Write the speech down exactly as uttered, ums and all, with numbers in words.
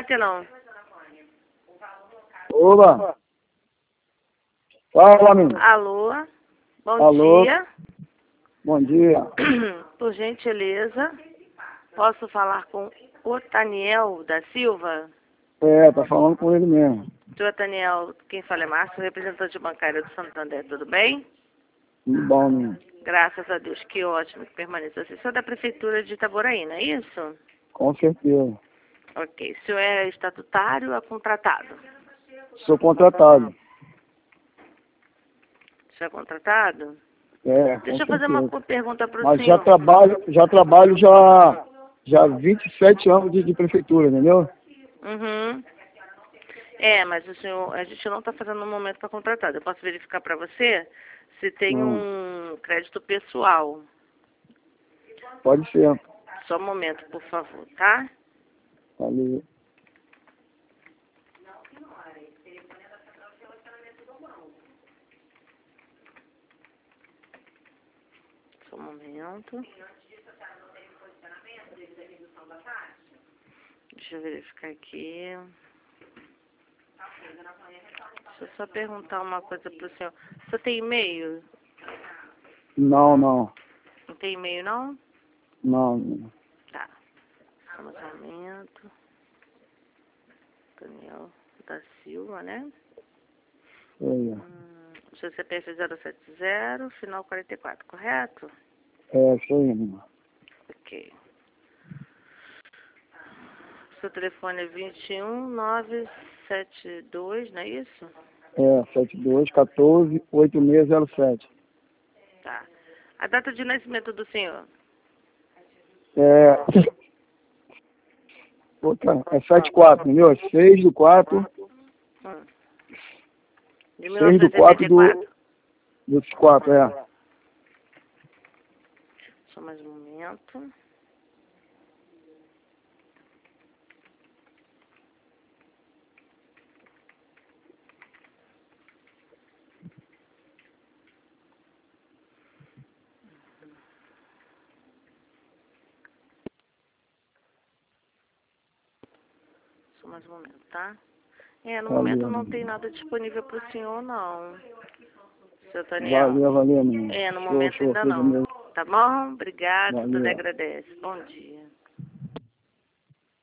Martelão. Olá. Fala, menino. Alô. Bom Alô. dia. Bom dia. Por gentileza, posso falar com o Taniel da Silva? É, tá falando com ele mesmo. Senhor Taniel, quem fala é Márcio, representante bancário do Santander, tudo bem? Tudo bom, menino. Graças a Deus, que ótimo que permaneça assim. O senhor é da Prefeitura de Itaboraí, não é isso? Com certeza. Ok. O senhor é estatutário ou é contratado? Sou contratado. O senhor é contratado? É, Deixa eu com fazer uma certeza. pergunta para o Mas senhor. já trabalho, já trabalho já, já vinte e sete anos de, de prefeitura, entendeu? Uhum. É, mas o senhor, a gente não está fazendo no momento para contratado. Eu posso verificar para você se tem Hum. um crédito pessoal. Pode ser. Só um momento, por favor, tá? Valeu. Só um momento. Deixa eu verificar aqui. Deixa eu só perguntar uma coisa para o senhor. Você tem e-mail? Não, não. Não tem e-mail, não? Não, não. Tá. Só um momento. Daniel da Silva, né? É, Hum, seu C P F zero sete zero, final quarenta e quatro, correto? é isso aí, menino. Ok. Seu telefone é vinte e um, nove sete dois, não é isso? É, sete dois um quatro oito seis zero sete. Tá. A data de nascimento do senhor? É. Outra, é sete quatro, entendeu? É seis do quatro. Hum. De seis do quatro do. Dos quatro, é. Só mais um momento. Só mais um momento, tá? É, no Valeu, momento não amigo. tem nada disponível para o senhor, não. Seu Daniel. Valeu, valeu, menino. É, no Show, momento show, ainda coisa não. mesmo. Tá bom? Obrigado, tudo Valeu. agradece. Bom dia.